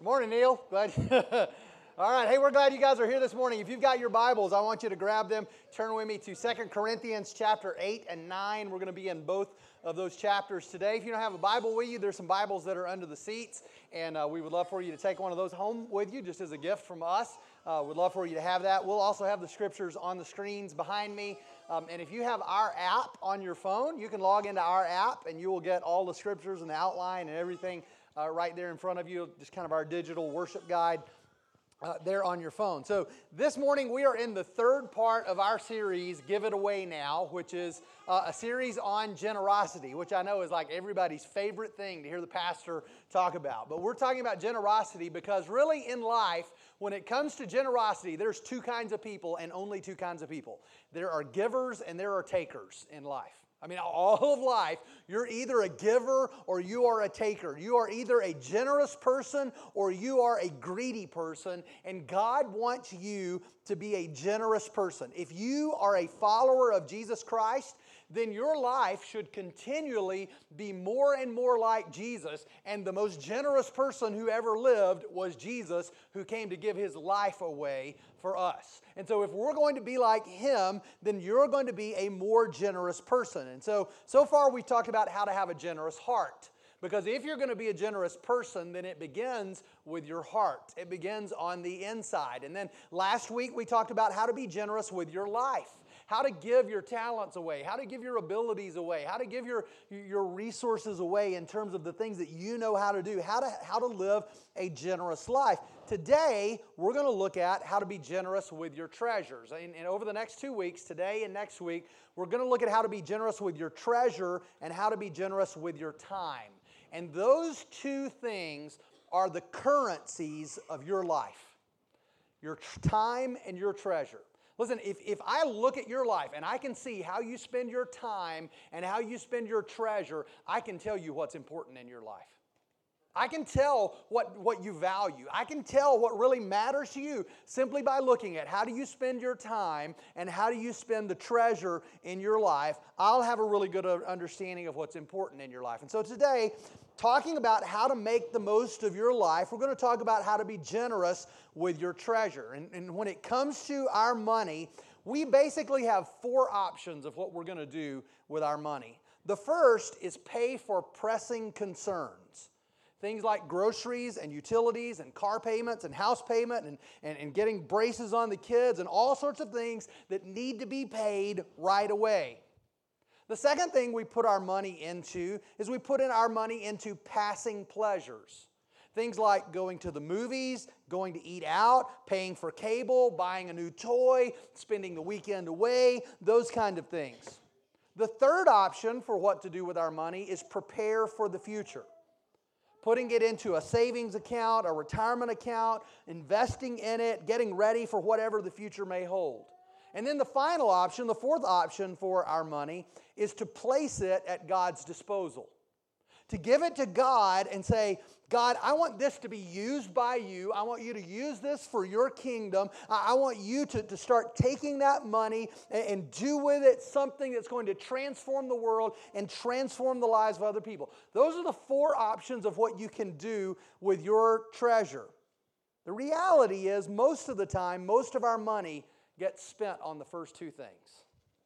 Morning, Neil. Glad. All right. Hey, we're glad you guys are here this morning. If you've got your Bibles, I want you to grab them. Turn with me to 2 Corinthians chapter 8 and 9. We're going to be in both of those chapters today. If you don't have a Bible with you, there's some Bibles that are under the seats, and we would love for you to take one of those home with you just as a gift from us. We'd love for you to have that. We'll also have the scriptures on the screens behind me. And if you have our app on your phone, you can log into our app, and you will get all the scriptures and the outline and everything right there in front of you, just kind of our digital worship guide there on your phone. So this morning we are in the third part of our series, Give It Away Now, which is a series on generosity, which I know is like everybody's favorite thing to hear the pastor talk about. But we're talking about generosity because really in life, when it comes to generosity, there's two kinds of people and only two kinds of people. There are givers and there are takers in life. I mean, all of life, you're either a giver or you are a taker. You are either a generous person or you are a greedy person, and God wants you to be a generous person. If you are a follower of Jesus Christ, then your life should continually be more and more like Jesus, and the most generous person who ever lived was Jesus, who came to give His life away for us. And so if we're going to be like Him, then you're going to be a more generous person. And so far we've talked about how to have a generous heart. Because if you're going to be a generous person, then it begins with your heart. It begins on the inside. And then last week we talked about how to be generous with your life. How to give your talents away, how to give your abilities away, how to give your resources away in terms of the things that you know how to do, how to live a generous life. Today, we're going to look at how to be generous with your treasures. And over the next 2 weeks, today and next week, we're going to look at how to be generous with your treasure and how to be generous with your time. And those two things are the currencies of your life, your time and your treasure. Listen, if I look at your life and I can see how you spend your time and how you spend your treasure, I can tell you what's important in your life. I can tell what you value. I can tell what really matters to you simply by looking at how do you spend your time and how do you spend the treasure in your life. I'll have a really good understanding of what's important in your life. And so today, talking about how to make the most of your life, we're going to talk about how to be generous with your treasure. And when it comes to our money, we basically have four options of what we're going to do with our money. The first is pay for pressing concerns. Things like groceries and utilities and car payments and house payment and getting braces on the kids and all sorts of things that need to be paid right away. The second thing we put our money into is we put in our money into passing pleasures. Things like going to the movies, going to eat out, paying for cable, buying a new toy, spending the weekend away, those kind of things. The third option for what to do with our money is prepare for the future. Putting it into a savings account, a retirement account, investing in it, getting ready for whatever the future may hold. And then the final option, the fourth option for our money, is to place it at God's disposal. To give it to God and say, God, I want this to be used by you. I want you to use this for your kingdom. I want you to start taking that money and do with it something that's going to transform the world and transform the lives of other people. Those are the four options of what you can do with your treasure. The reality is, most of the time, most of our money gets spent on the first two things.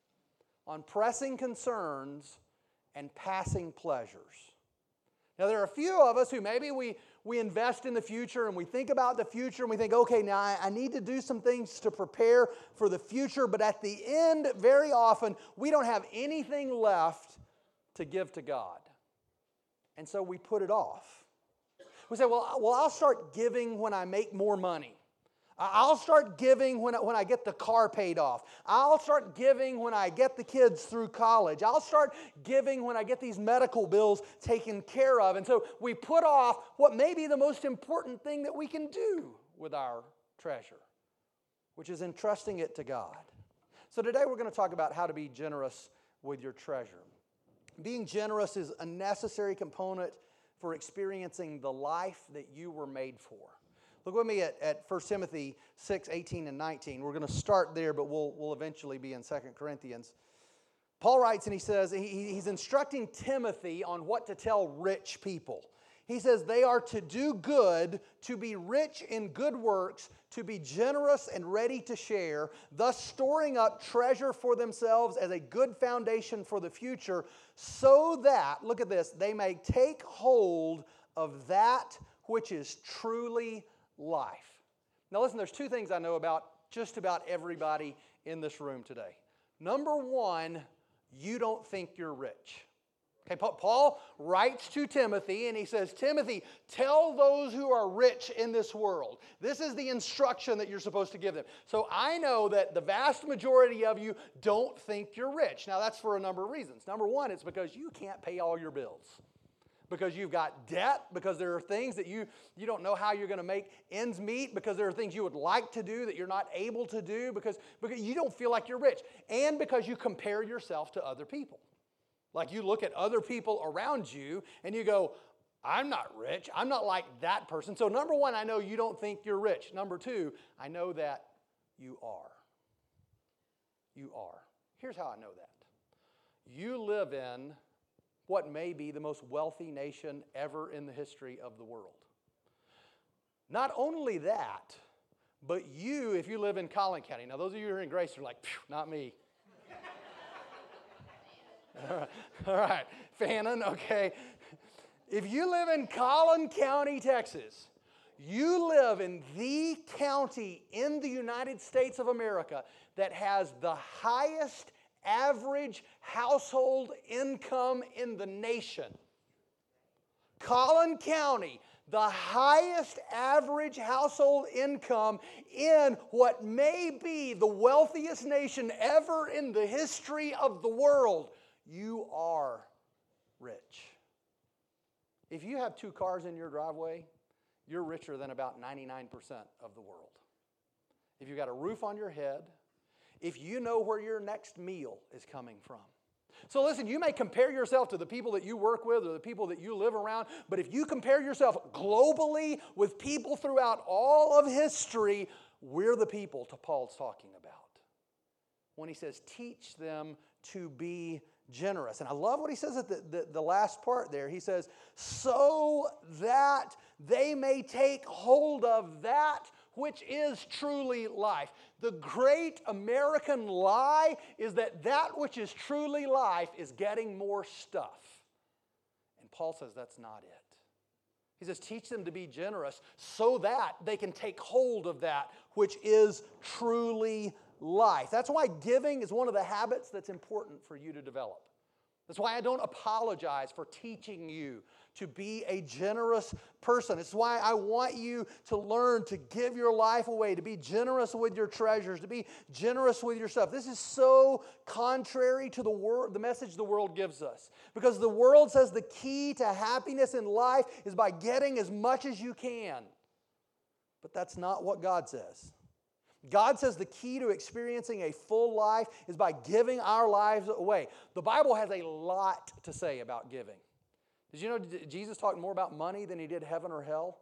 On pressing concerns and passing pleasures. Now, there are a few of us who maybe we invest in the future and we think about the future and we think, okay, now I need to do some things to prepare for the future, but at the end, very often, we don't have anything left to give to God. And so we put it off. We say, well, I'll start giving when I make more money. I'll start giving when I get the car paid off. I'll start giving when I get the kids through college. I'll start giving when I get these medical bills taken care of. And so we put off what may be the most important thing that we can do with our treasure, which is entrusting it to God. So today we're going to talk about how to be generous with your treasure. Being generous is a necessary component for experiencing the life that you were made for. Look with me at 1 Timothy 6, 18 and 19. We're going to start there, but we'll eventually be in 2 Corinthians. Paul writes and he says, he's instructing Timothy on what to tell rich people. He says they are to do good, to be rich in good works, to be generous and ready to share, thus storing up treasure for themselves as a good foundation for the future, so that, look at this, they may take hold of that which is truly life. Now listen, there's two things I know about just about everybody in this room today. Number one, you don't think you're rich. Okay, Paul writes to Timothy and he says, Timothy, tell those who are rich in this world. This is the instruction that you're supposed to give them. So I know that the vast majority of you don't think you're rich. Now that's for a number of reasons. Number one, it's because you can't pay all your bills. Because you've got debt, because there are things that you don't know how you're going to make ends meet, because there are things you would like to do that you're not able to do, because you don't feel like you're rich, and because you compare yourself to other people. Like you look at other people around you and you go, I'm not rich. I'm not like that person. So number one, I know you don't think you're rich. Number two, I know that you are. You are. Here's how I know that. You live in what may be the most wealthy nation ever in the history of the world. Not only that, but you, if you live in Collin County, now those of you who are in Grace are like, not me. All right, Fannin, okay. If you live in Collin County, Texas, you live in the county in the United States of America that has the highest average household income in the nation. Collin County, the highest average household income in what may be the wealthiest nation ever in the history of the world. You are rich. If you have 2 cars in your driveway, you're richer than about 99% of the world. If you've got a roof on your head, if you know where your next meal is coming from. So listen, you may compare yourself to the people that you work with or the people that you live around, but if you compare yourself globally with people throughout all of history, we're the people Paul's talking about. When he says, teach them to be generous. And I love what he says at the last part there. He says, so that they may take hold of that which is truly life. The great American lie is that which is truly life is getting more stuff. And Paul says that's not it. He says, teach them to be generous so that they can take hold of that which is truly life. That's why giving is one of the habits that's important for you to develop. That's why I don't apologize for teaching you to be a generous person. It's why I want you to learn to give your life away, to be generous with your treasures, to be generous with your stuff. This is so contrary to the message the world gives us. Because the world says the key to happiness in life is by getting as much as you can. But that's not what God says. God says the key to experiencing a full life is by giving our lives away. The Bible has a lot to say about giving. Did you know Jesus talked more about money than he did heaven or hell?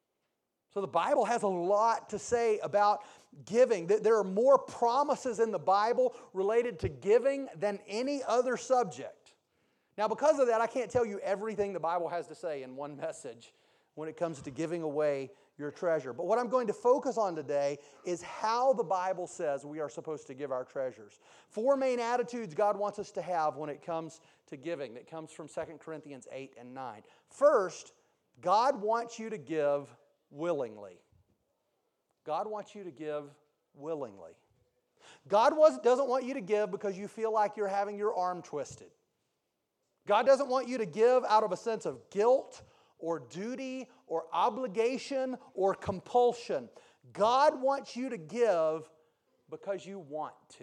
So the Bible has a lot to say about giving. There are more promises in the Bible related to giving than any other subject. Now, because of that, I can't tell you everything the Bible has to say in one message when it comes to giving away your treasure. But what I'm going to focus on today is how the Bible says we are supposed to give our treasures. 4 main attitudes God wants us to have when it comes to giving. That comes from 2 Corinthians 8 and 9. First, God wants you to give willingly. God wants you to give willingly. God doesn't want you to give because you feel like you're having your arm twisted. God doesn't want you to give out of a sense of guilt or duty or obligation or compulsion. God wants you to give because you want to.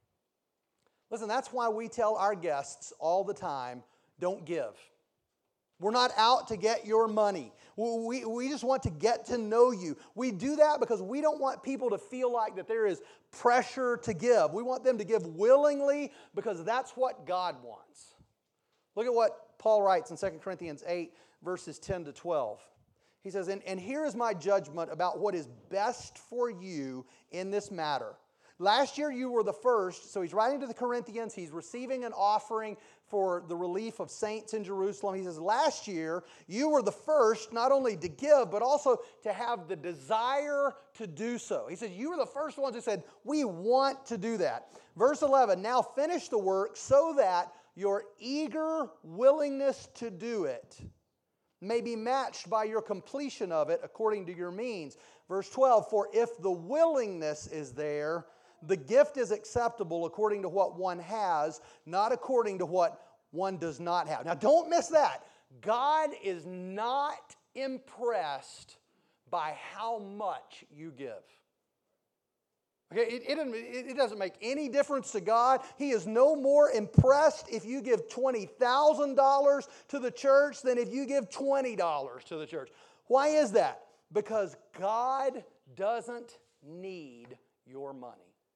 Listen, that's why we tell our guests all the time, don't give. We're not out to get your money. We just want to get to know you. We do that because we don't want people to feel like that there is pressure to give. We want them to give willingly because that's what God wants. Look at what Paul writes in 2 Corinthians 8, verses 10 to 12. He says, and here is my judgment about what is best for you in this matter. Last year you were the first. So he's writing to the Corinthians. He's receiving an offering for the relief of saints in Jerusalem. He says, last year you were the first not only to give, but also to have the desire to do so. He says, you were the first ones who said, we want to do that. Verse 11, now finish the work so that your eager willingness to do it may be matched by your completion of it according to your means. Verse 12, for if the willingness is there, the gift is acceptable according to what one has, not according to what one does not have. Now don't miss that. God is not impressed by how much you give. Okay, it doesn't make any difference to God. He is no more impressed if you give $20,000 to the church than if you give $20 to the church. Why is that? Because God doesn't need your money.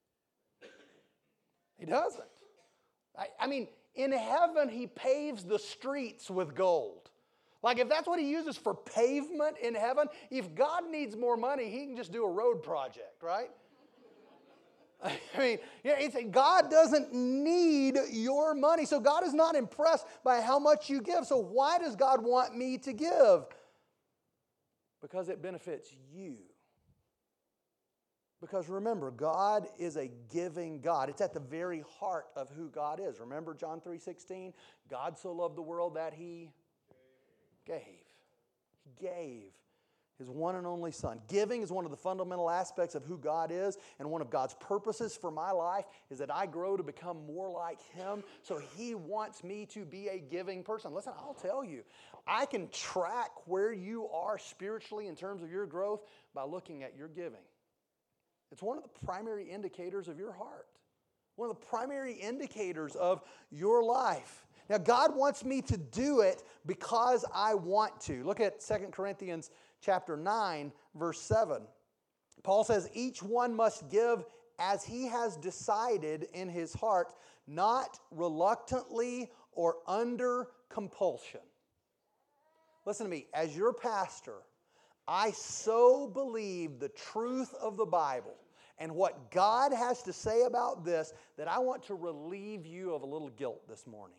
He doesn't. I mean, in heaven, He paves the streets with gold. Like if that's what He uses for pavement in heaven, if God needs more money, He can just do a road project, right? I mean, God doesn't need your money. So God is not impressed by how much you give. So why does God want me to give? Because it benefits you. Because remember, God is a giving God. It's at the very heart of who God is. Remember John 3:16? God so loved the world that He gave. He gave His one and only Son. Giving is one of the fundamental aspects of who God is, and one of God's purposes for my life is that I grow to become more like Him. So He wants me to be a giving person. Listen, I'll tell you, I can track where you are spiritually in terms of your growth by looking at your giving. It's one of the primary indicators of your heart. One of the primary indicators of your life. Now, God wants me to do it because I want to. Look at 2 Corinthians chapter 9, verse 7. Paul says, each one must give as he has decided in his heart, not reluctantly or under compulsion. Listen to me, as your pastor, I so believe the truth of the Bible and what God has to say about this that I want to relieve you of a little guilt this morning.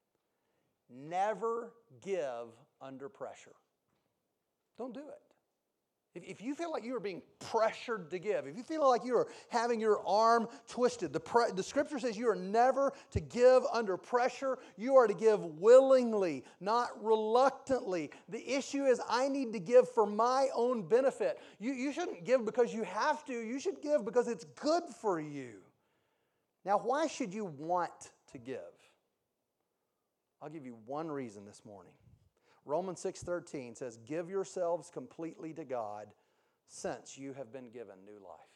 Never give under pressure. Don't do it. If you feel like you are being pressured to give, if you feel like you are having your arm twisted, the Scripture says you are never to give under pressure. You are to give willingly, not reluctantly. The issue is I need to give for my own benefit. You shouldn't give because you have to. You should give because it's good for you. Now, why should you want to give? I'll give you one reason this morning. Romans 6:13 says, give yourselves completely to God since you have been given new life.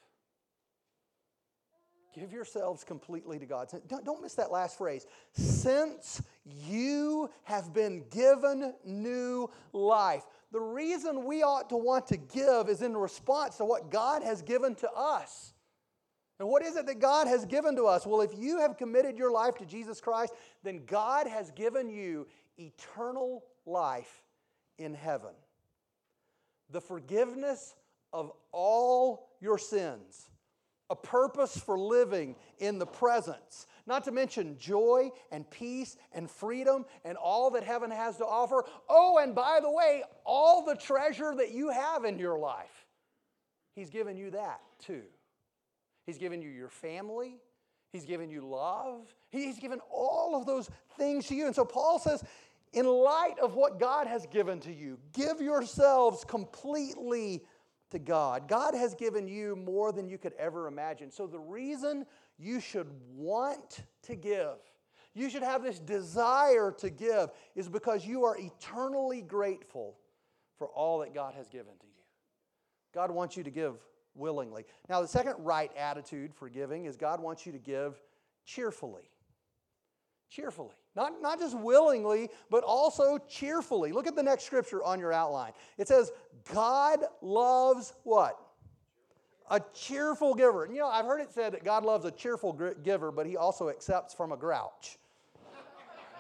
Give yourselves completely to God. Don't miss that last phrase. Since you have been given new life. The reason we ought to want to give is in response to what God has given to us. And what is it that God has given to us? Well, if you have committed your life to Jesus Christ, then God has given you eternal life in heaven. The forgiveness of all your sins. A purpose for living in the presence. Not to mention joy and peace and freedom and all that heaven has to offer. Oh, and by the way, all the treasure that you have in your life. He's given you that too. He's given you your family. He's given you love. He's given all of those things to you. And so Paul says, in light of what God has given to you, give yourselves completely to God. God has given you more than you could ever imagine. So the reason you should want to give, you should have this desire to give, is because you are eternally grateful for all that God has given to you. God wants you to give willingly. Now, the second right attitude for giving is God wants you to give cheerfully. Cheerfully. Not just willingly, but also cheerfully. Look at the next scripture on your outline. It says, God loves what? A cheerful giver. And I've heard it said that God loves a cheerful giver, but He also accepts from a grouch.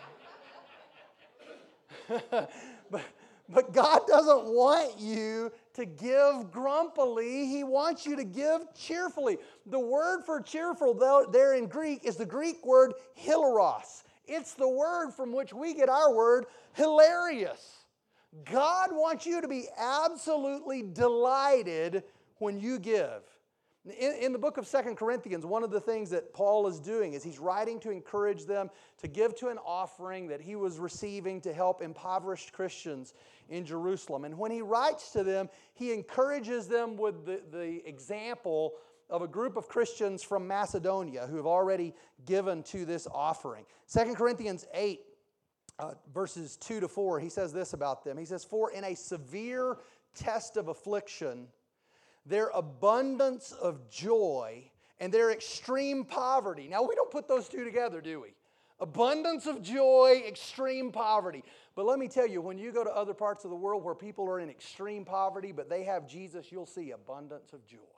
But God doesn't want you to give grumpily. He wants you to give cheerfully. The word for cheerful there in Greek is the Greek word hilaros. It's the word from which we get our word hilarious. God wants you to be absolutely delighted when you give. In the book of 2 Corinthians, one of the things that Paul is doing is he's writing to encourage them to give to an offering that he was receiving to help impoverished Christians in Jerusalem. And when he writes to them, he encourages them with the example of a group of Christians from Macedonia who have already given to this offering. 2 Corinthians 8, verses 2 to 4, he says this about them. He says, "For in a severe test of affliction, their abundance of joy and their extreme poverty." Now, we don't put those two together, do we? Abundance of joy, extreme poverty. But let me tell you, when you go to other parts of the world where people are in extreme poverty, but they have Jesus, you'll see abundance of joy.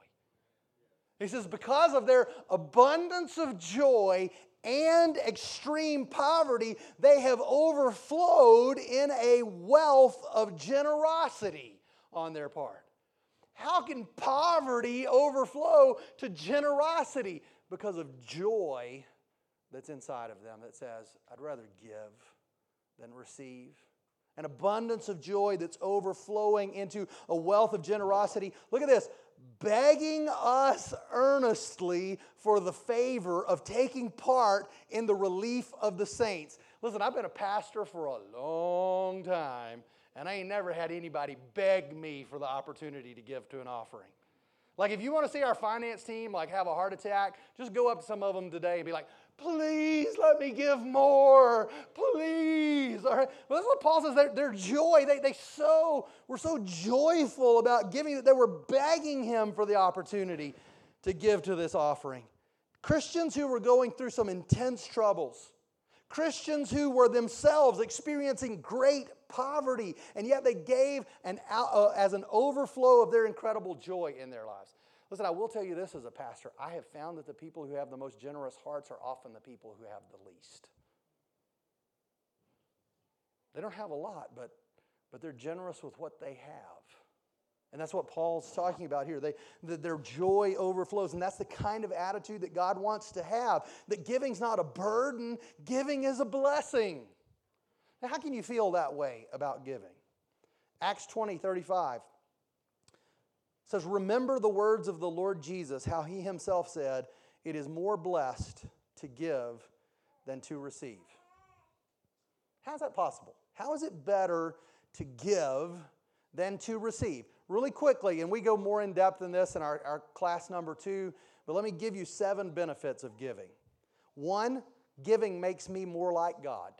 He says, because of their abundance of joy and extreme poverty, they have overflowed in a wealth of generosity on their part. How can poverty overflow to generosity? Because of joy that's inside of them that says, I'd rather give than receive. An abundance of joy that's overflowing into a wealth of generosity. Look at this. Begging us earnestly for the favor of taking part in the relief of the saints. Listen, I've been a pastor for a long time, and I ain't never had anybody beg me for the opportunity to give to an offering. Like, if you want to see our finance team have a heart attack, just go up to some of them today and be like, please let me give more. Please. All right. Well, that's what Paul says. Their joy, they were so joyful about giving that they were begging him for the opportunity to give to this offering. Christians who were going through some intense troubles. Christians who were themselves experiencing great poverty, and yet they gave as an overflow of their incredible joy in their lives. Listen, I will tell you this as a pastor. I have found that the people who have the most generous hearts are often the people who have the least. They don't have a lot, but they're generous with what they have. And that's what Paul's talking about here. Their joy overflows, and that's the kind of attitude that God wants to have. That giving's not a burden, giving is a blessing. Now, how can you feel that way about giving? Acts 20:35 says, "Remember the words of the Lord Jesus, how he himself said, 'It is more blessed to give than to receive.'" How's that possible? How is it better to give than to receive? Really quickly, and we go more in depth in this in our class number 2, but let me give you 7 benefits of giving. 1, giving makes me more like God.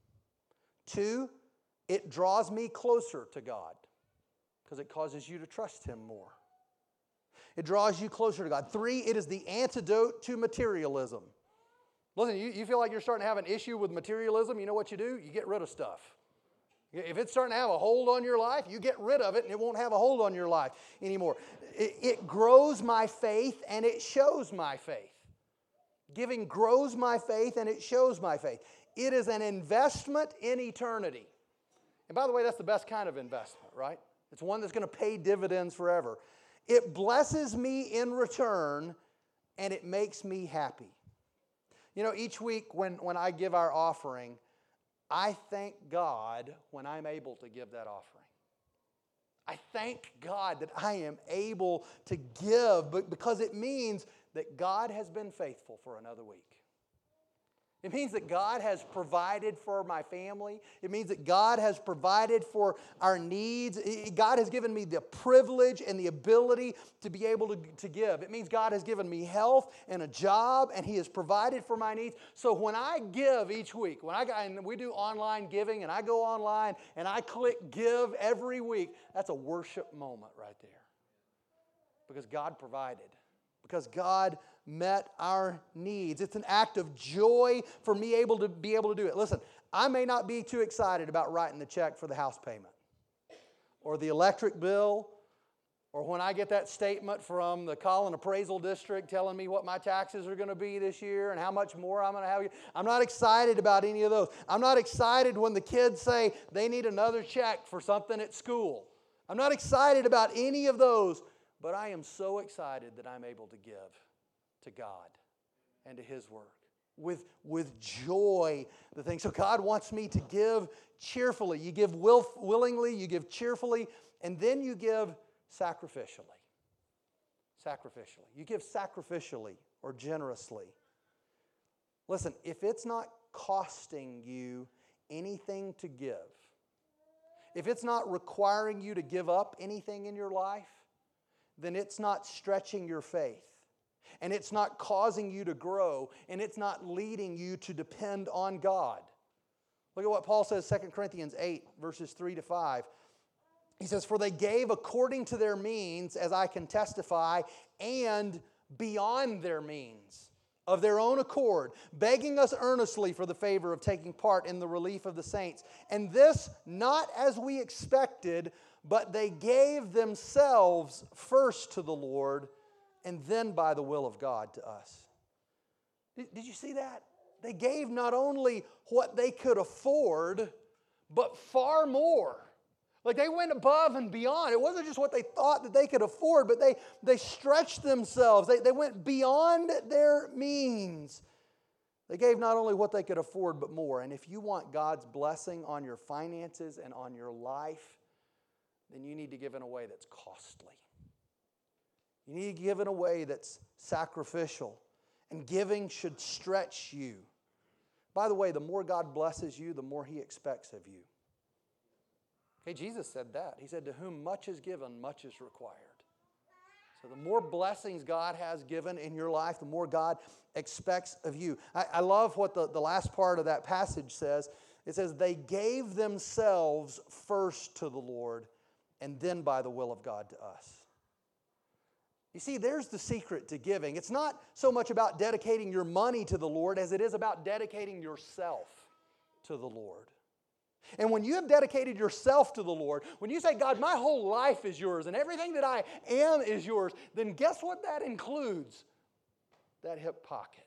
2, it draws me closer to God because it causes you to trust Him more. It draws you closer to God. 3, it is the antidote to materialism. Listen, you feel like you're starting to have an issue with materialism, you know what you do? You get rid of stuff. If it's starting to have a hold on your life, you get rid of it and it won't have a hold on your life anymore. It grows my faith and it shows my faith. Giving grows my faith and it shows my faith. It is an investment in eternity. And by the way, that's the best kind of investment, right? It's one that's going to pay dividends forever. It blesses me in return and it makes me happy. You know, each week when I give our offering, I thank God when I'm able to give that offering. I thank God that I am able to give because it means that God has been faithful for another week. It means that God has provided for my family. It means that God has provided for our needs. God has given me the privilege and the ability to be able to give. It means God has given me health and a job, and He has provided for my needs. So when I give each week, and we do online giving, and I go online and I click give every week, that's a worship moment right there. Because God provided. Because God met our needs. It's an act of joy for me to be able to do it. Listen, I may not be too excited about writing the check for the house payment or the electric bill or when I get that statement from the Collin Appraisal District telling me what my taxes are going to be this year and how much more I'm going to have. I'm not excited about any of those. I'm not excited when the kids say they need another check for something at school. I'm not excited about any of those, but I am so excited that I'm able to give to God and to His work with joy. The thing. So God wants me to give cheerfully. You give willingly, you give cheerfully, and then you give sacrificially. Sacrificially. You give sacrificially or generously. Listen, if it's not costing you anything to give, if it's not requiring you to give up anything in your life, then it's not stretching your faith. And it's not causing you to grow. And it's not leading you to depend on God. Look at what Paul says, 2 Corinthians 8, verses 3 to 5. He says, "For they gave according to their means, as I can testify, and beyond their means, of their own accord, begging us earnestly for the favor of taking part in the relief of the saints. And this not as we expected, but they gave themselves first to the Lord, and then by the will of God to us." Did you see that? They gave not only what they could afford, but far more. Like they went above and beyond. It wasn't just what they thought that they could afford, but they stretched themselves. They went beyond their means. They gave not only what they could afford, but more. And if you want God's blessing on your finances and on your life, then you need to give in a way that's costly. You need to give in a way that's sacrificial. And giving should stretch you. By the way, the more God blesses you, the more He expects of you. Okay, Jesus said that. He said, "To whom much is given, much is required." So the more blessings God has given in your life, the more God expects of you. I love what the last part of that passage says. It says, "They gave themselves first to the Lord, and then by the will of God to us." You see, there's the secret to giving. It's not so much about dedicating your money to the Lord as it is about dedicating yourself to the Lord. And when you have dedicated yourself to the Lord, when you say, "God, my whole life is yours and everything that I am is yours," then guess what that includes? That hip pocket.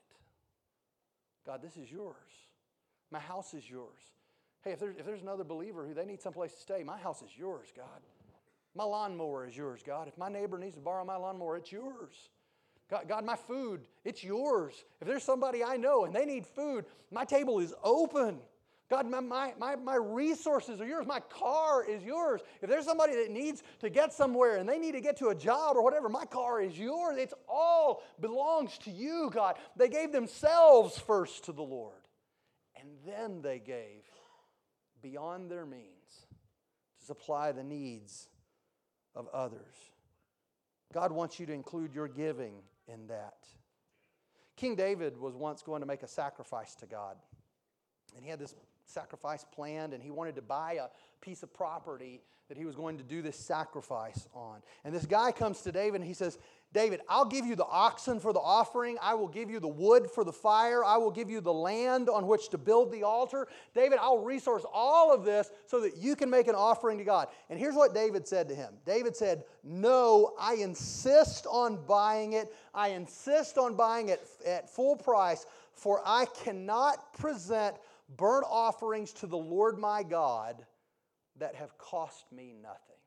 "God, this is yours. My house is yours. Hey, if there's another believer who they need someplace to stay, my house is yours, God. My lawnmower is yours, God. If my neighbor needs to borrow my lawnmower, it's yours. God, my food, it's yours. If there's somebody I know and they need food, my table is open. God, my resources are yours. My car is yours. If there's somebody that needs to get somewhere and they need to get to a job or whatever, my car is yours. It's all belongs to you, God." They gave themselves first to the Lord. And then they gave beyond their means to supply the needs of others. God wants you to include your giving in that. King David was once going to make a sacrifice to God. And he had this sacrifice planned, and he wanted to buy a piece of property that he was going to do this sacrifice on. And this guy comes to David and he says, "David, I'll give you the oxen for the offering. I will give you the wood for the fire. I will give you the land on which to build the altar. David, I'll resource all of this so that you can make an offering to God." And here's what David said to him. David said, "No, I insist on buying it. I insist on buying it at full price, for I cannot present burnt offerings to the Lord my God that have cost me nothing."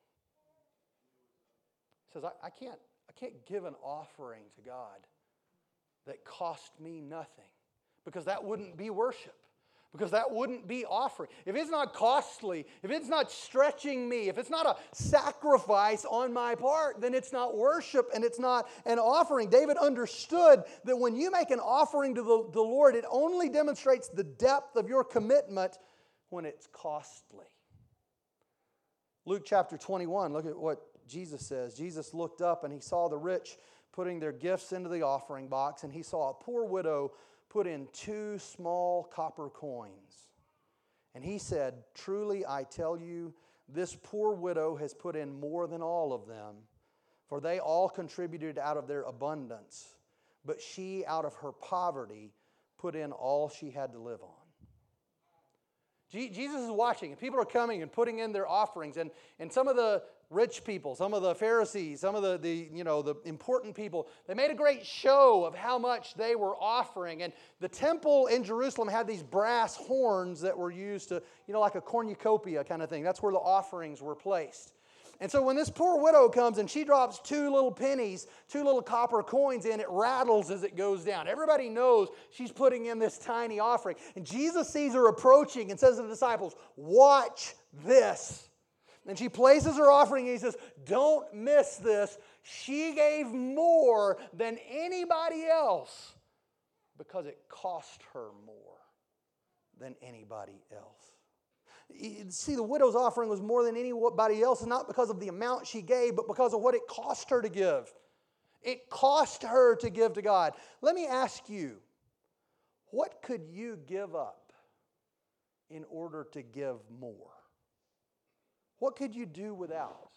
He says, I can't give an offering to God that cost me nothing, because that wouldn't be worship, because that wouldn't be offering. If it's not costly, if it's not stretching me, if it's not a sacrifice on my part, then it's not worship and it's not an offering. David understood that when you make an offering to the Lord, it only demonstrates the depth of your commitment when it's costly. Luke chapter 21, look at what Jesus says. Jesus looked up and he saw the rich putting their gifts into the offering box, and he saw a poor widow put in 2 small copper coins. And he said, "Truly I tell you, this poor widow has put in more than all of them, for they all contributed out of their abundance, but she out of her poverty put in all she had to live on." Jesus is watching, and people are coming and putting in their offerings, and some of the rich people, some of the Pharisees, some of the important people, they made a great show of how much they were offering. And the temple in Jerusalem had these brass horns that were used to, like a cornucopia kind of thing. That's where the offerings were placed. And so when this poor widow comes and she drops 2 little pennies, 2 little copper coins in, it rattles as it goes down. Everybody knows she's putting in this tiny offering. And Jesus sees her approaching and says to the disciples, "Watch this." And she places her offering and he says, "Don't miss this. She gave more than anybody else because it cost her more than anybody else." See, the widow's offering was more than anybody else, not because of the amount she gave, but because of what it cost her to give. It cost her to give to God. Let me ask you, what could you give up in order to give more? What could you do without?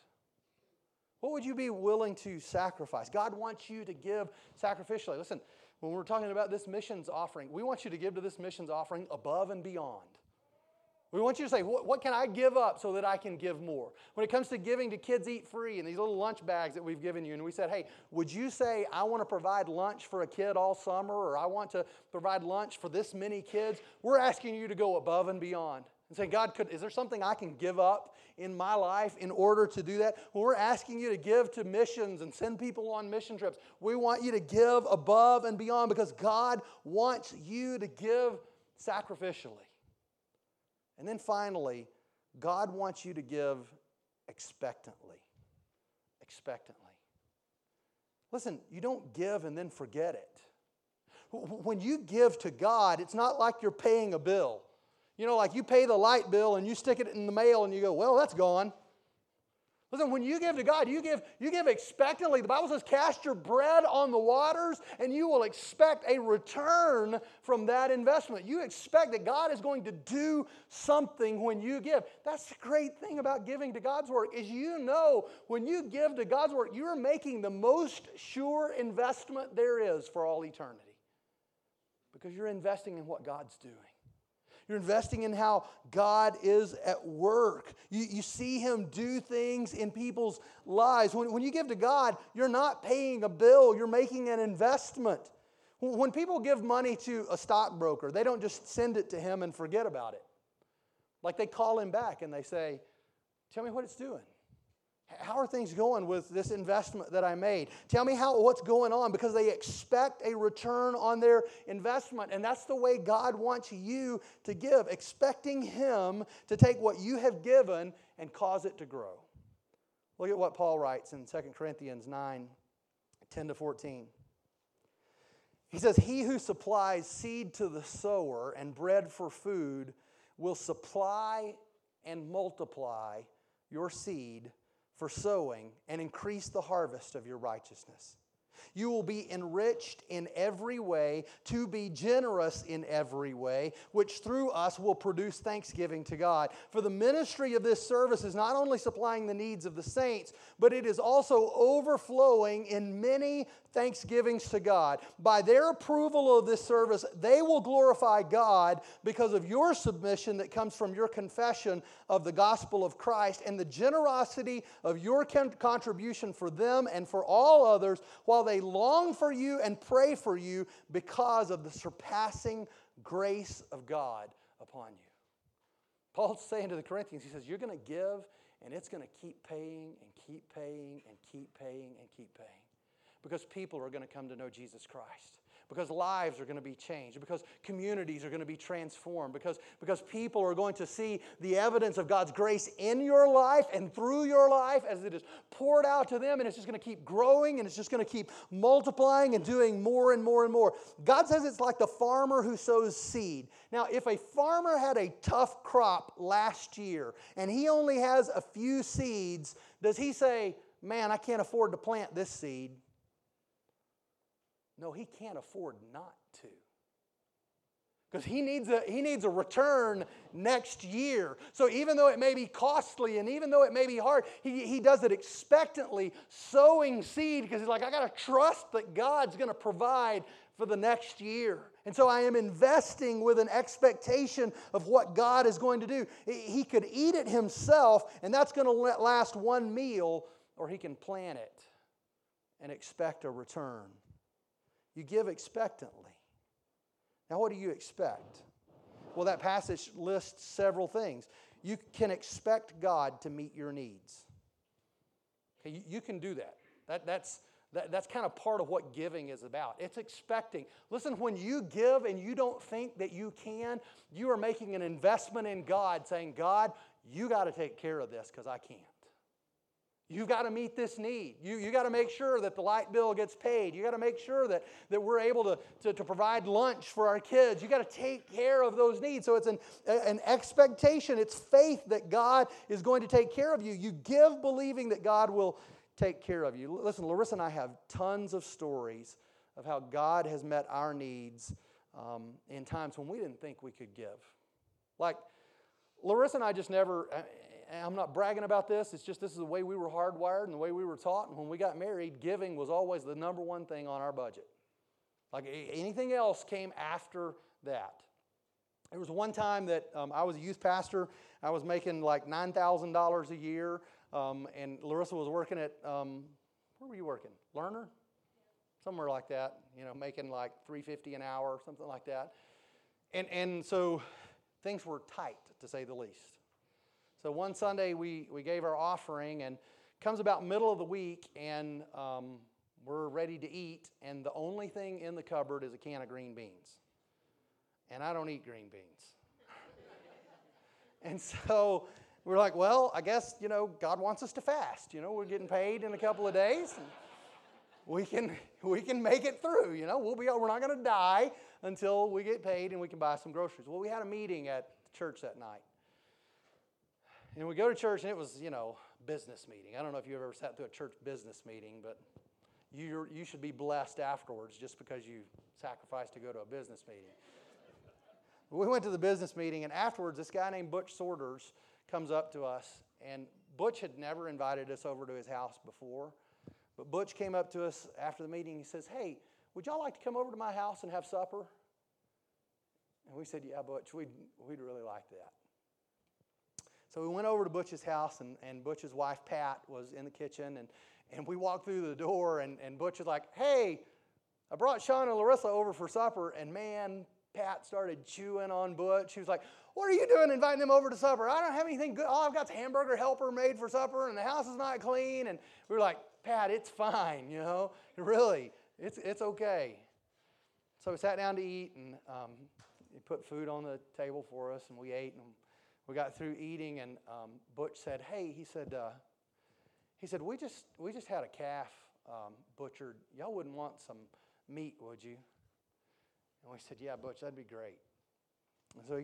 What would you be willing to sacrifice? God wants you to give sacrificially. Listen, when we're talking about this missions offering, we want you to give to this missions offering above and beyond. We want you to say, what can I give up so that I can give more? When it comes to giving to Kids Eat Free and these little lunch bags that we've given you, and we said, hey, would you say, I want to provide lunch for a kid all summer, or I want to provide lunch for this many kids? We're asking you to go above and beyond and say, God, is there something I can give up in my life in order to do that? When we're asking you to give to missions and send people on mission trips, we want you to give above and beyond because God wants you to give sacrificially. And then finally, God wants you to give expectantly. Expectantly. Listen, you don't give and then forget it. When you give to God, it's not like you're paying a bill. You know, like you pay the light bill and you stick it in the mail and you go, well, that's gone. Listen, when you give to God, you give expectantly. The Bible says, cast your bread on the waters and you will expect a return from that investment. You expect that God is going to do something when you give. That's the great thing about giving to God's work is you know when you give to God's work, you're making the most sure investment there is for all eternity because you're investing in what God's doing. You're investing in how God is at work. You see Him do things in people's lives. When you give to God, you're not paying a bill. You're making an investment. When people give money to a stockbroker, they don't just send it to him and forget about it. Like they call him back and they say, tell me what it's doing. How are things going with this investment that I made? Tell me what's going on, because they expect a return on their investment. And that's the way God wants you to give, expecting Him to take what you have given and cause it to grow. Look at what Paul writes in 2 Corinthians 9, 10-14. He says, he who supplies seed to the sower and bread for food will supply and multiply your seed for sowing and increase the harvest of your righteousness. You will be enriched in every way to be generous in every way, which through us will produce thanksgiving to God. For the ministry of this service is not only supplying the needs of the saints, but it is also overflowing in many thanksgivings to God. By their approval of this service, they will glorify God because of your submission that comes from your confession of the gospel of Christ and the generosity of your contribution for them and for all others, while they long for you and pray for you because of the surpassing grace of God upon you. Paul's saying to the Corinthians, he says, you're going to give and it's going to keep paying and keep paying and keep paying and keep paying. Because people are going to come to know Jesus Christ. Because lives are going to be changed. Because communities are going to be transformed. Because people are going to see the evidence of God's grace in your life and through your life as it is poured out to them. And it's just going to keep growing and it's just going to keep multiplying and doing more and more and more. God says it's like the farmer who sows seed. Now, if a farmer had a tough crop last year and he only has a few seeds, does he say, man, I can't afford to plant this seed? No, he can't afford not to. Because he needs a return next year. So even though it may be costly and even though it may be hard, he does it expectantly, sowing seed, because he's like, I got to trust that God's going to provide for the next year. And so I am investing with an expectation of what God is going to do. He could eat it himself, and that's going to last one meal, or he can plant it and expect a return. You give expectantly. Now, what do you expect? Well, that passage lists several things. You can expect God to meet your needs. Okay, you can do that. That's kind of part of what giving is about. It's expecting. Listen, when you give and you don't think that you can, you are making an investment in God, saying, God, you got to take care of this because I can't. You've got to meet this need. You got to make sure that the light bill gets paid. You got to make sure that we're able to provide lunch for our kids. You got to take care of those needs. So it's an expectation. It's faith that God is going to take care of you. You give believing that God will take care of you. Listen, Larissa and I have tons of stories of how God has met our needs in times when we didn't think we could give. Like, Larissa and I just never, I'm not bragging about this, it's just this is the way we were hardwired and the way we were taught. And when we got married, giving was always the number one thing on our budget. Like anything else came after that. There was one time that I was a youth pastor. I was making like $9,000 a year. And Larissa was working at, where were you working? Lerner? Somewhere like that, making like $3.50 an hour, something like that. And so things were tight, to say the least. So one Sunday we gave our offering, and comes about middle of the week, and we're ready to eat, and the only thing in the cupboard is a can of green beans. And I don't eat green beans. And so we're like, well, I guess, God wants us to fast. We're getting paid in a couple of days. And we can make it through. We're not going to die until we get paid and we can buy some groceries. Well, we had a meeting at church that night. And we go to church, and it was, business meeting. I don't know if you've ever sat through a church business meeting, but you should be blessed afterwards just because you sacrificed to go to a business meeting. We went to the business meeting, and afterwards, this guy named Butch Sorters comes up to us, and Butch had never invited us over to his house before, but Butch came up to us after the meeting. He says, hey, would y'all like to come over to my house and have supper? And we said, yeah, Butch, we'd really like that. So we went over to Butch's house, and Butch's wife, Pat, was in the kitchen, and we walked through the door, and Butch was like, hey, I brought Sean and Larissa over for supper, and man, Pat started chewing on Butch. She was like, what are you doing inviting them over to supper? I don't have anything good. All I've got is hamburger helper made for supper, and the house is not clean. And we were like, Pat, it's fine, Really, it's okay. So we sat down to eat, and he put food on the table for us, and we ate, and we got through eating, and Butch said, hey, he said, we just had a calf butchered. Y'all wouldn't want some meat, would you? And we said, yeah, Butch, that'd be great. And so he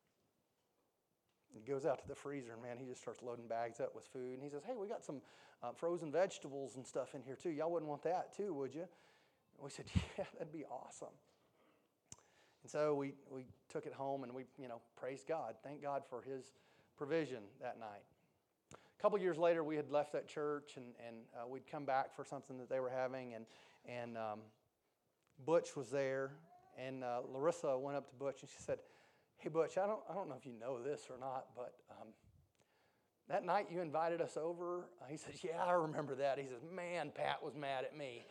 goes out to the freezer, and man, he just starts loading bags up with food. And he says, hey, we got some frozen vegetables and stuff in here too. Y'all wouldn't want that too, would you? And we said, yeah, that'd be awesome. And so we took it home, and we praised God. Thank God for his provision that night. A couple years later, we had left that church, and we'd come back for something that they were having, and Butch was there. And Larissa went up to Butch, and she said, hey, Butch, I don't know if you know this or not, but that night you invited us over. He says, yeah, I remember that. He says, man, Pat was mad at me.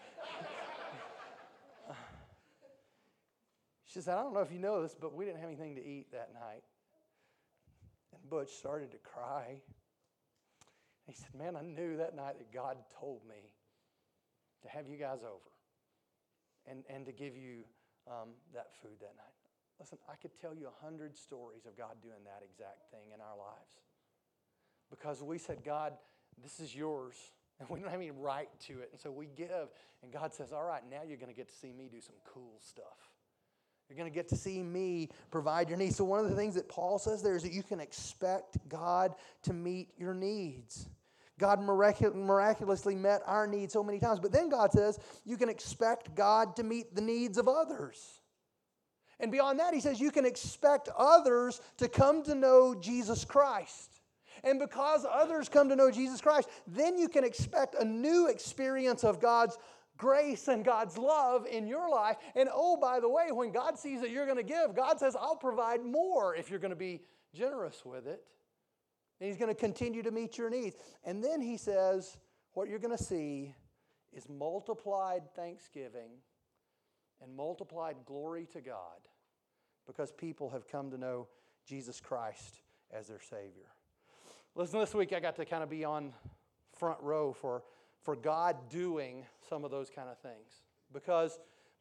She said, I don't know if you know this, but we didn't have anything to eat that night. And Butch started to cry. He said, man, I knew that night that God told me to have you guys over and to give you that food that night. Listen, I could tell you 100 stories of God doing that exact thing in our lives. Because we said, God, this is yours, and we don't have any right to it. And so we give, and God says, all right, now you're going to get to see me do some cool stuff. You're going to get to see me provide your needs. So one of the things that Paul says there is that you can expect God to meet your needs. God miraculously met our needs so many times. But then God says you can expect God to meet the needs of others. And beyond that, he says you can expect others to come to know Jesus Christ. And because others come to know Jesus Christ, then you can expect a new experience of God's grace and God's love in your life. And oh, by the way, when God sees that you're going to give, God says, I'll provide more if you're going to be generous with it. And he's going to continue to meet your needs. And then he says, what you're going to see is multiplied thanksgiving and multiplied glory to God because people have come to know Jesus Christ as their Savior. Listen, this week I got to kind of be on front row for God doing some of those kind of things. Because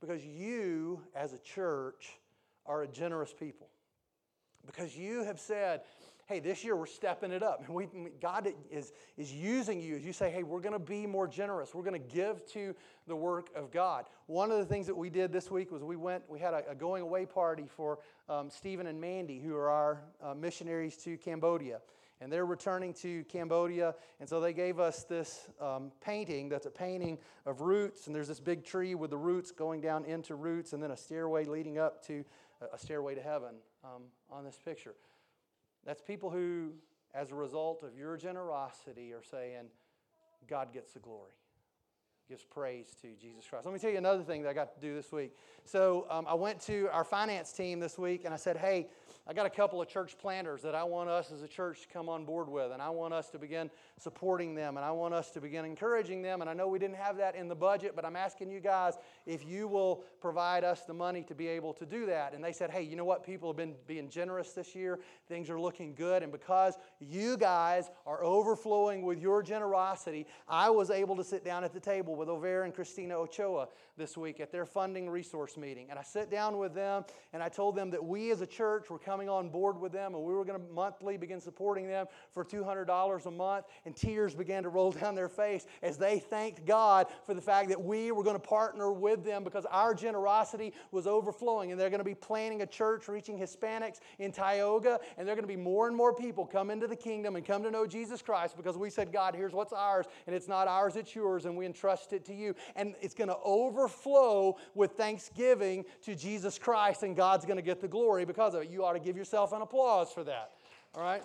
you, as a church, are a generous people. Because you have said, hey, this year we're stepping it up. God is using you as you say, hey, we're going to be more generous. We're going to give to the work of God. One of the things that we did this week was we had a going away party for Stephen and Mandy, who are our missionaries to Cambodia. And they're returning to Cambodia, and so they gave us this painting that's a painting of roots, and there's this big tree with the roots going down into roots, and then a stairway leading up to a stairway to heaven on this picture. That's people who, as a result of your generosity, are saying, God gets the glory. Gives praise to Jesus Christ. Let me tell you another thing that I got to do this week. So I went to our finance team this week, and I said, hey, I got a couple of church planters that I want us as a church to come on board with, and I want us to begin supporting them, and I want us to begin encouraging them. And I know we didn't have that in the budget, but I'm asking you guys if you will provide us the money to be able to do that. And they said, hey, you know what? People have been being generous this year. Things are looking good. And because you guys are overflowing with your generosity, I was able to sit down at the table with Over and Christina Ochoa this week at their funding resource meeting. And I sat down with them, and I told them that we as a church were coming on board with them, and we were going to monthly begin supporting them for $200 a month. And tears began to roll down their face as they thanked God for the fact that we were going to partner with them because our generosity was overflowing. And they're going to be planning a church reaching Hispanics in Tioga, and there are going to be more and more people come into the kingdom and come to know Jesus Christ because we said, God, here's what's ours, and it's not ours, it's yours, and we entrust it to you. And it's going to overflow with thanksgiving to Jesus Christ, and God's going to get the glory because of it. You ought to give yourself an applause for that. All right?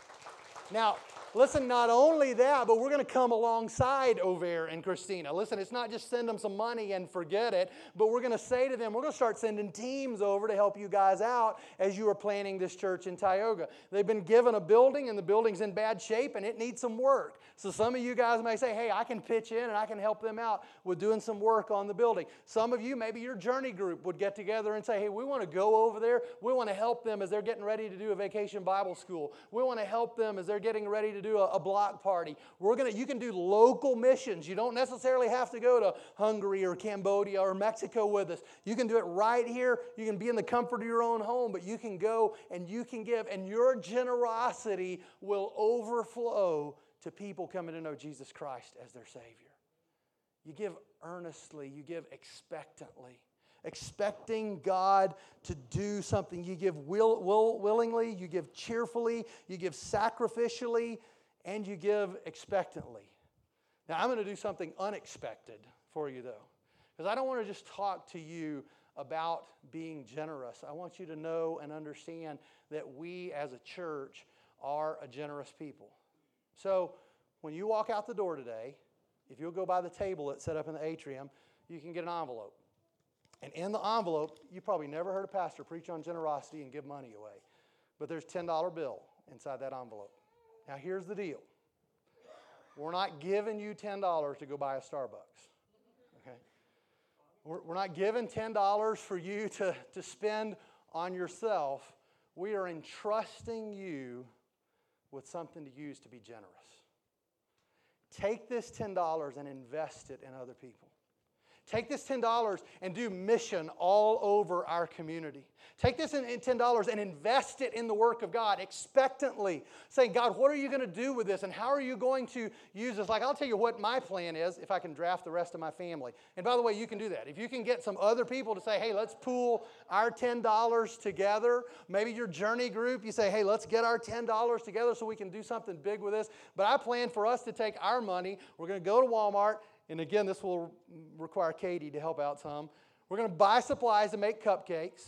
Now, listen, not only that, but we're going to come alongside Over and Christina. Listen, it's not just send them some money and forget it, but we're going to say to them, we're going to start sending teams over to help you guys out as you are planning this church in Tioga. They've been given a building, and the building's in bad shape, and it needs some work. So some of you guys may say, hey, I can pitch in, and I can help them out with doing some work on the building. Some of you, maybe your journey group would get together and say, hey, we want to go over there. We want to help them as they're getting ready to do a vacation Bible school. We want to help them as they're getting ready to do a block party. You can do local missions. You don't necessarily have to go to Hungary or Cambodia or Mexico with us. You can do it right here. You can be in the comfort of your own home, but you can go and you can give, and your generosity will overflow to people coming to know Jesus Christ as their Savior. You give earnestly. You give expectantly. Expecting God to do something. You give willingly, you give cheerfully, you give sacrificially, and you give expectantly. Now, I'm going to do something unexpected for you, though, because I don't want to just talk to you about being generous. I want you to know and understand that we as a church are a generous people. So, when you walk out the door today, if you'll go by the table that's set up in the atrium, you can get an envelope. And in the envelope, you probably never heard a pastor preach on generosity and give money away. But there's a $10 bill inside that envelope. Now, here's the deal. We're not giving you $10 to go buy a Starbucks. Okay? We're not giving $10 for you to spend on yourself. We are entrusting you with something to use to be generous. Take this $10 and invest it in other people. Take this $10 and do mission all over our community. Take this $10 and invest it in the work of God expectantly, saying, God, what are you going to do with this, and how are you going to use this? Like, I'll tell you what my plan is if I can draft the rest of my family. And by the way, you can do that. If you can get some other people to say, hey, let's pool our $10 together. Maybe your journey group, you say, hey, let's get our $10 together so we can do something big with this. But I plan for us to take our money. We're going to go to Walmart. And again, this will require Katie to help out some. We're going to buy supplies to make cupcakes.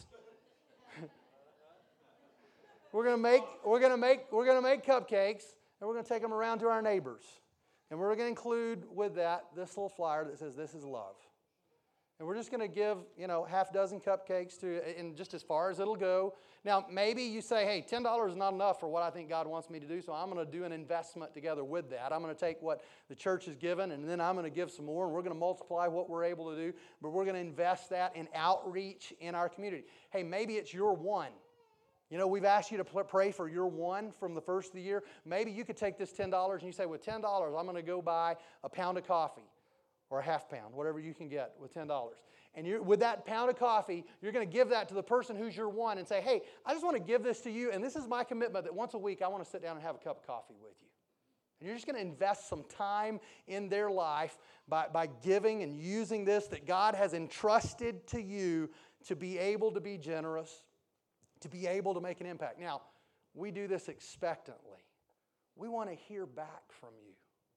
We're going to make cupcakes, and we're going to take them around to our neighbors. And we're going to include with that this little flyer that says, "This is love." And we're just going to give, half dozen cupcakes and just as far as it'll go. Now, maybe you say, hey, $10 is not enough for what I think God wants me to do, so I'm going to do an investment together with that. I'm going to take what the church has given, and then I'm going to give some more, and we're going to multiply what we're able to do, but we're going to invest that in outreach in our community. Hey, maybe it's your one. You know, we've asked you to pray for your one from the first of the year. Maybe you could take this $10 and you say, with $10, I'm going to go buy a pound of coffee or a half pound, whatever you can get with $10. And with that pound of coffee, you're going to give that to the person who's your one and say, hey, I just want to give this to you, and this is my commitment that once a week I want to sit down and have a cup of coffee with you. And you're just going to invest some time in their life by giving and using this that God has entrusted to you to be able to be generous, to be able to make an impact. Now, we do this expectantly. We want to hear back from you.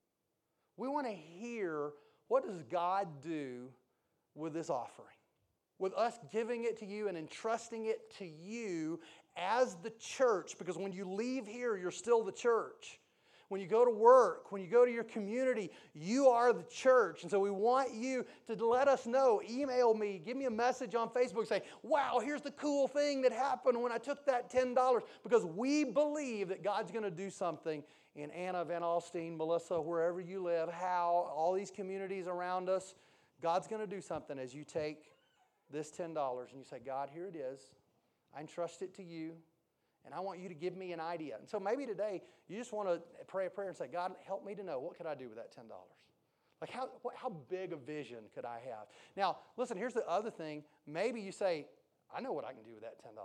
We want to hear, what does God do with this offering? With us giving it to you and entrusting it to you as the church, because when you leave here, you're still the church. When you go to work, when you go to your community, you are the church. And so we want you to let us know. Email me, give me a message on Facebook, say, wow, here's the cool thing that happened when I took that $10. Because we believe that God's going to do something in Anna, Van Alstyne, Melissa, wherever you live, how all these communities around us, God's going to do something as you take this $10 and you say, God, here it is. I entrust it to you. And I want you to give me an idea. And so maybe today you just want to pray a prayer and say, God, help me to know, what could I do with that $10? Like how big a vision could I have? Now, listen, here's the other thing. Maybe you say, I know what I can do with that $10.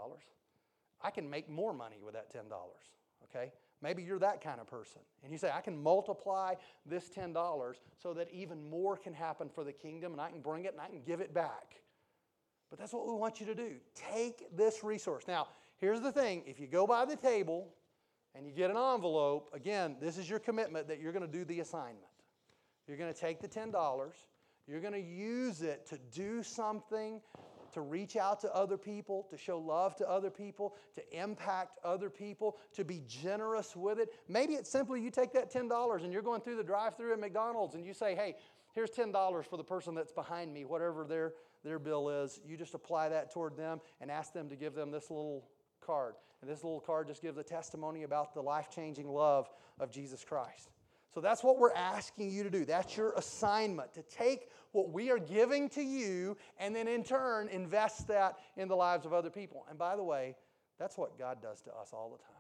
I can make more money with that $10, okay? Maybe you're that kind of person. And you say, I can multiply this $10 so that even more can happen for the kingdom, and I can bring it and I can give it back. But that's what we want you to do. Take this resource. Now, here's the thing. If you go by the table and you get an envelope, again, this is your commitment that you're going to do the assignment. You're going to take the $10. You're going to use it to do something, to reach out to other people, to show love to other people, to impact other people, to be generous with it. Maybe it's simply you take that $10 and you're going through the drive-thru at McDonald's and you say, hey, here's $10 for the person that's behind me, whatever their bill is. You just apply that toward them and ask them to give them this little card. And this little card just gives a testimony about the life-changing love of Jesus Christ. So that's what we're asking you to do. That's your assignment, to take what we are giving to you and then in turn invest that in the lives of other people. And by the way, that's what God does to us all the time.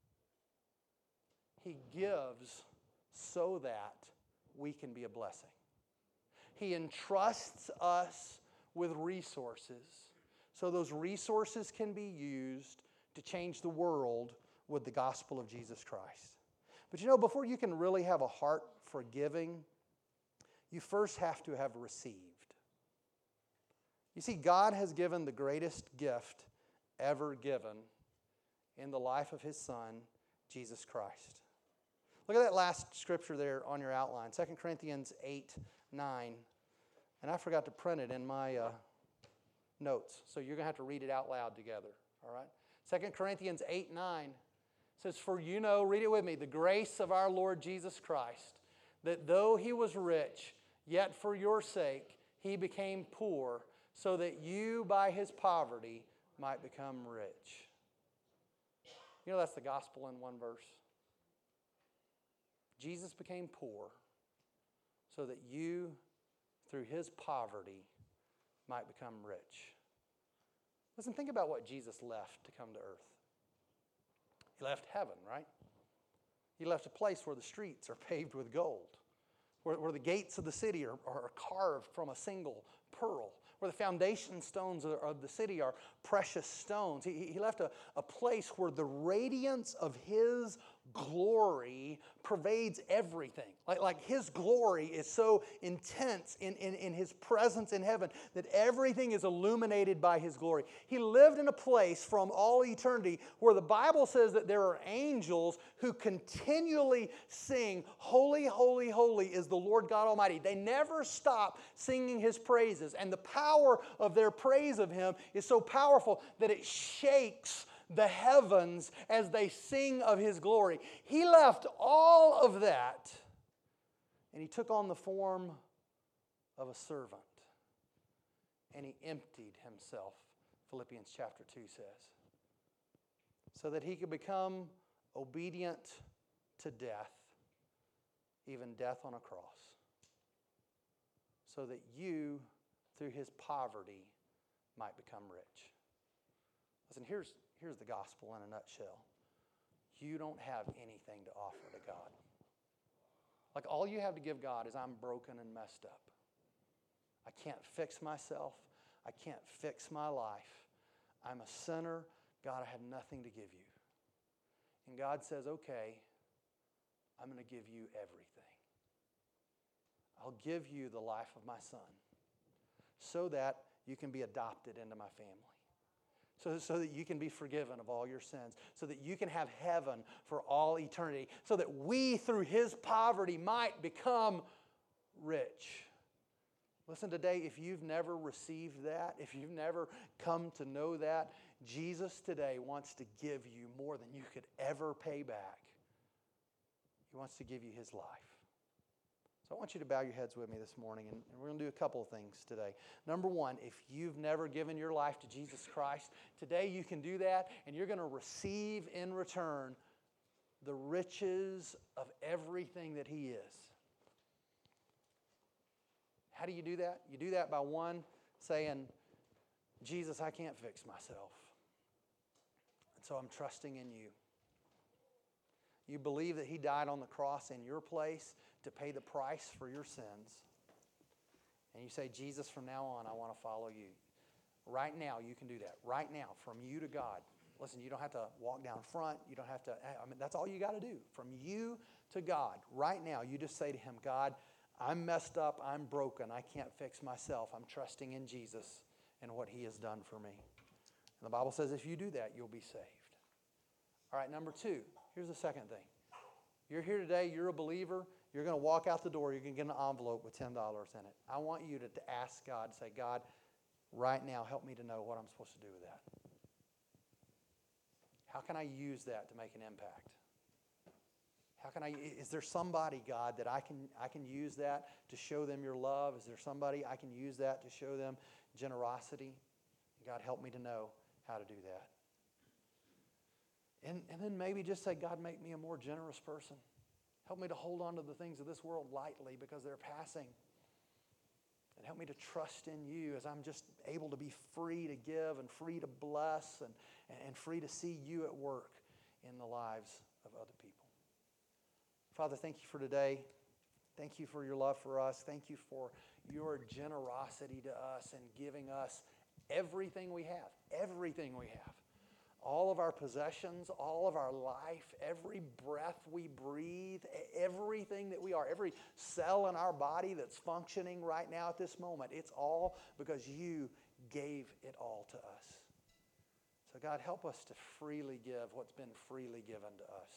He gives so that we can be a blessing. He entrusts us with resources so those resources can be used to change the world with the gospel of Jesus Christ. But you know, before you can really have a heart for giving, you first have to have received. You see, God has given the greatest gift ever given in the life of His Son, Jesus Christ. Look at that last scripture there on your outline, 2 Corinthians 8:9. And I forgot to print it in my notes, so you're going to have to read it out loud together, all right? 2 Corinthians 8:9 says, for you know, read it with me, the grace of our Lord Jesus Christ, that though He was rich, yet for your sake He became poor, so that you by His poverty might become rich. You know, that's the gospel in one verse. Jesus became poor so that you, through His poverty, might become rich. Listen, think about what Jesus left to come to earth. He left heaven, right? He left a place where the streets are paved with gold, where the gates of the city are carved from a single pearl, where the foundation stones of the city are precious stones. He left a place where the radiance of His glory pervades everything. Like His glory is so intense in His presence in heaven that everything is illuminated by His glory. He lived in a place from all eternity where the Bible says that there are angels who continually sing, holy, holy, holy is the Lord God Almighty. They never stop singing His praises, and the power of their praise of Him is so powerful that it shakes the heavens as they sing of His glory. He left all of that and He took on the form of a servant and He emptied Himself, Philippians chapter 2 says, so that He could become obedient to death, even death on a cross, so that you, through His poverty, might become rich. Listen, here's the gospel in a nutshell. You don't have anything to offer to God. Like all you have to give God is I'm broken and messed up. I can't fix myself. I can't fix my life. I'm a sinner. God, I have nothing to give you. And God says, okay, I'm going to give you everything. I'll give you the life of my son so that you can be adopted into my family. So that you can be forgiven of all your sins. So that you can have heaven for all eternity. So that we, through his poverty, might become rich. Listen, today, if you've never received that, if you've never come to know that, Jesus today wants to give you more than you could ever pay back. He wants to give you his life. So I want you to bow your heads with me this morning, and we're going to do a couple of things today. Number one, if you've never given your life to Jesus Christ, today you can do that, and you're going to receive in return the riches of everything that he is. How do you do that? You do that by one, saying, Jesus, I can't fix myself. And so I'm trusting in you. You believe that he died on the cross in your place to pay the price for your sins. And you say, Jesus, from now on, I want to follow you. Right now, you can do that. Right now, from you to God. Listen, you don't have to walk down front. You don't have to, that's all you got to do. From you to God. Right now, you just say to him, God, I'm messed up. I'm broken. I can't fix myself. I'm trusting in Jesus and what he has done for me. And the Bible says if you do that, you'll be saved. All right, number two, here's the second thing. You're here today, you're a believer, you're going to walk out the door, you're going to get an envelope with $10 in it. I want you to ask God, say, God, right now, help me to know what I'm supposed to do with that. How can I use that to make an impact? Is there somebody, God, that I can use that to show them your love? Is there somebody I can use that to show them generosity? God, help me to know how to do that. And then maybe just say, God, make me a more generous person. Help me to hold on to the things of this world lightly because they're passing. And help me to trust in you as I'm just able to be free to give and free to bless and free to see you at work in the lives of other people. Father, thank you for today. Thank you for your love for us. Thank you for your generosity to us and giving us everything we have. Everything we have. All of our possessions, all of our life, every breath we breathe, everything that we are, every cell in our body that's functioning right now at this moment, it's all because you gave it all to us. So God, help us to freely give what's been freely given to us.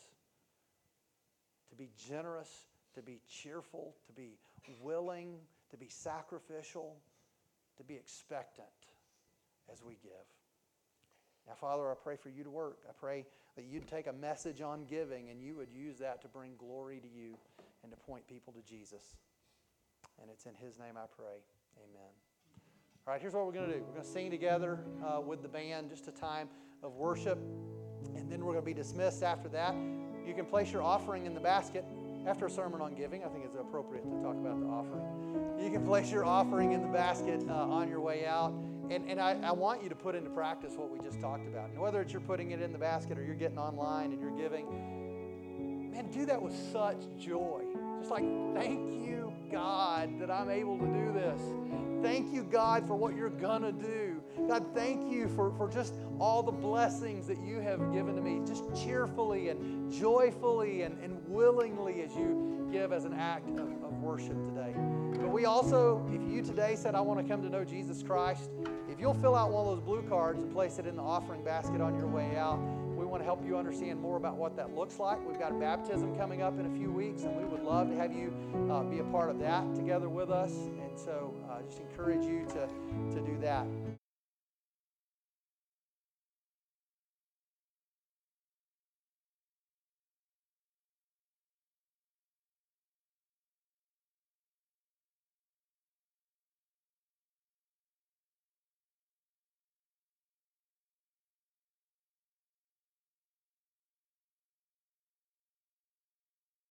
To be generous, to be cheerful, to be willing, to be sacrificial, to be expectant as we give. Now, Father, I pray for you to work. I pray that you'd take a message on giving and you would use that to bring glory to you and to point people to Jesus. And it's in his name I pray. Amen. All right, here's what we're going to do. We're going to sing together with the band, just a time of worship. And then we're going to be dismissed after that. You can place your offering in the basket. After a sermon on giving, I think it's appropriate to talk about the offering. You can place your offering in the basket on your way out. And I want you to put into practice what we just talked about. And whether it's you're putting it in the basket or you're getting online and you're giving, man, do that with such joy. Just like, thank you, God, that I'm able to do this. Thank you, God, for what you're going to do. God, thank you for just all the blessings that you have given to me, just cheerfully and joyfully and willingly as you give as an act of worship today. But we also, if you today said, I want to come to know Jesus Christ, if you'll fill out one of those blue cards and place it in the offering basket on your way out, we want to help you understand more about what that looks like. We've got a baptism coming up in a few weeks, and we would love to have you be a part of that together with us. And so just encourage you to do that.